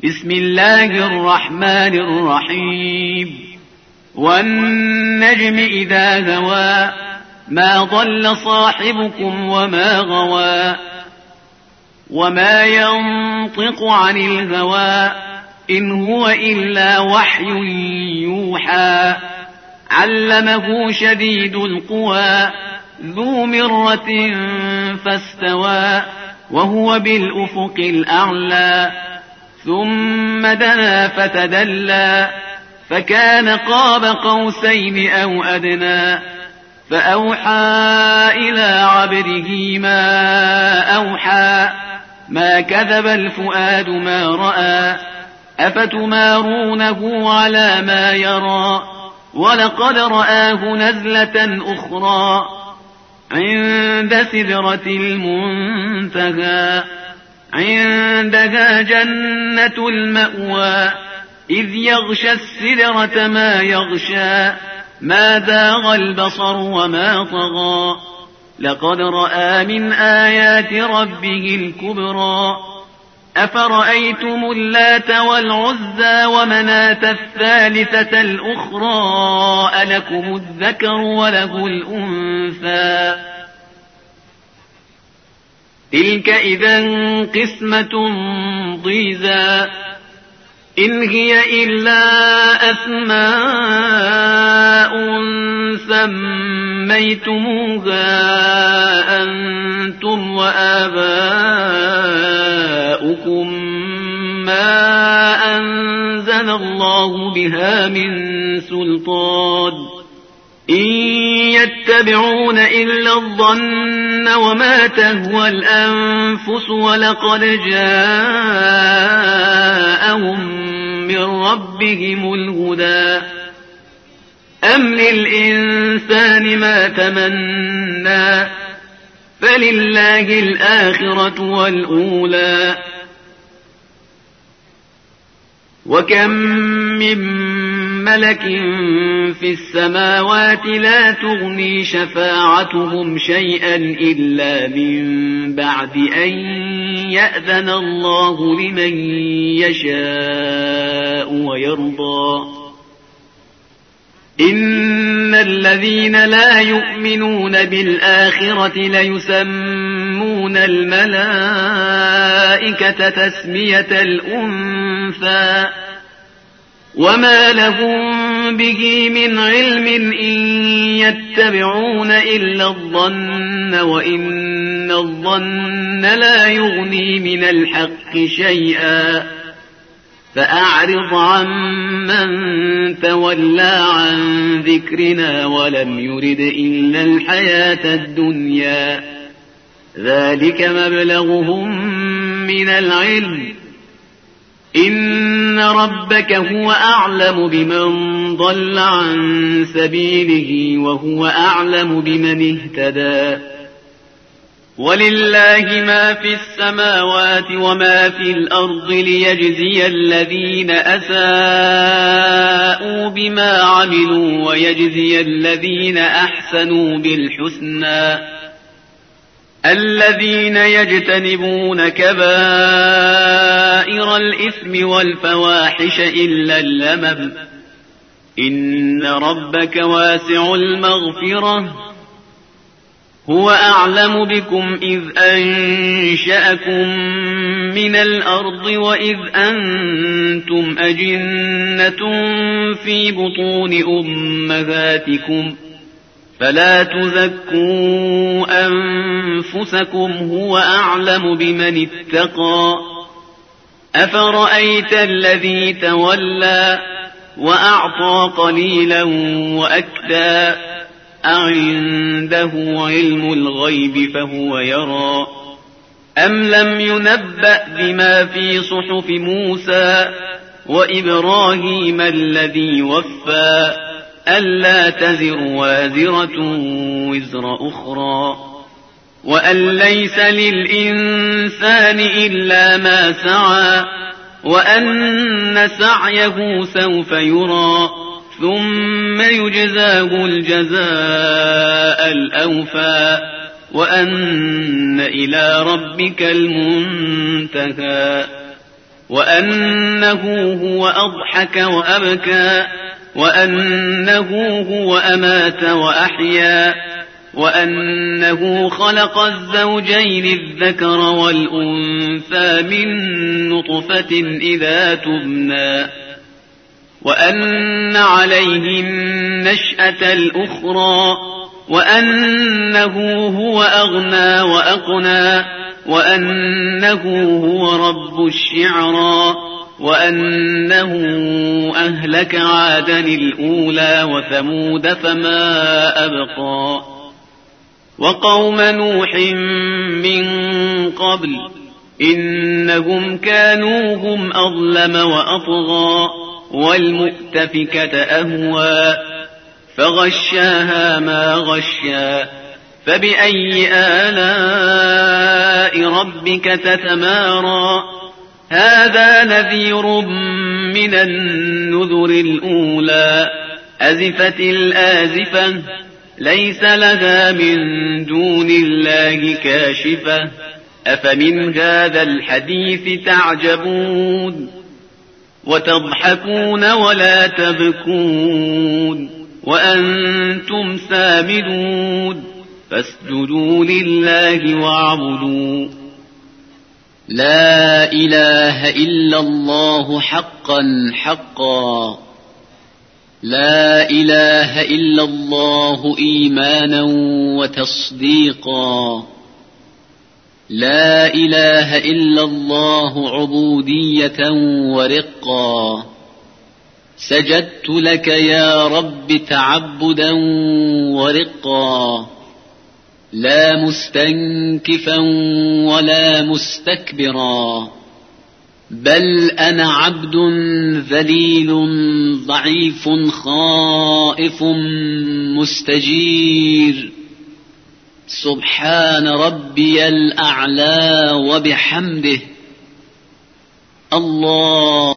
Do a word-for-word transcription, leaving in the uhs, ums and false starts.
بسم الله الرحمن الرحيم والنجم إذا هوى ما ضل صاحبكم وما غوى وما ينطق عن الهوى إن هو إلا وحي يوحى علمه شديد القوى ذو مرة فاستوى وهو بالأفق الأعلى ثم دنا فتدلى فكان قاب قوسين أو أدنى فأوحى إلى عبده ما أوحى ما كذب الفؤاد ما رأى أفتمارونه على ما يرى ولقد رآه نزلة أخرى عند سدرة المنتهى عندها جنة المأوى إذ يغشى السدرة ما يغشى ما ذاغ البصر وما طغى لقد رأى من آيات ربه الكبرى أفرأيتم اللات والعزى ومناة الثالثة الأخرى ألكم الذكر وله الأنثى تلك إذا قسمة ضيزى إن هي إلا أسماء سميتموها أنتم وآباؤكم ما أنزل الله بها من سلطان إن يتبعون إلا الظن وما تهوى الأنفس ولقد جاءهم من ربهم الهدى أم للإنسان ما تمنى فلله الآخرة والأولى وكم من ملك في السماوات لا تغني شفاعتهم شيئا إلا من بعد أن يأذن الله لمن يشاء ويرضى إن الذين لا يؤمنون بالآخرة ليسمون الملائكة تسمية الأنثى وما لهم به من علم إن يتبعون إلا الظن وإن الظن لا يغني من الحق شيئا فأعرض عن من تولى عن ذكرنا ولم يرد إلا الحياة الدنيا ذلك مبلغهم من العلم إن ربك هو أعلم بمن ضل عن سبيله وهو أعلم بمن اهتدى ولله ما في السماوات وما في الأرض ليجزي الذين أساءوا بما عملوا ويجزي الذين أحسنوا بالحسنى الذين يجتنبون كبائر الإثم والفواحش إلا اللمم إن ربك واسع المغفرة هو أعلم بكم إذ أنشأكم من الأرض وإذ أنتم أجنة في بطون أمهاتكم فلا تزكوا أنفسكم هو أعلم بمن اتقى أفرأيت الذي تولى وأعطى قليلا وأكدى أعنده علم الغيب فهو يرى أم لم ينبأ بما في صحف موسى وإبراهيم الذي وفى ألا تزر وازرة وزر أخرى وأن ليس للإنسان إلا ما سعى وأن سعيه سوف يرى ثم يجزاه الجزاء الأوفى وأن إلى ربك المنتهى وأنه هو أضحك وأبكى وأنه هو أمات وأحيا وأنه خلق الزوجين الذكر والأنثى من نطفة إذا تبنى وأن عليه النشأة الأخرى وأنه هو أغنى وأقنى وأنه هو رب الشعرى وأنه أهلك عادا الأولى وثمود فما أبقى وقوم نوح من قبل إنهم كانوا هم أظلم وأطغى والمؤتفكة أهوى فغشاها ما غشا فبأي آلاء ربك تتمارى هذا نذير من النذر الأولى أزفت الآزفة ليس لها من دون الله كاشفة أفمن هذا الحديث تعجبون وتضحكون ولا تبكون وأنتم سامدون فاسجدوا لله واعبدوا لا إله إلا الله حقا حقا لا إله إلا الله إيمانا وتصديقا لا إله إلا الله عبودية ورقا سجدت لك يا رب تعبدا ورقا لا مستنكفا ولا مستكبرا بل أنا عبد ذليل ضعيف خائف مستجير سبحان ربي الأعلى وبحمده الله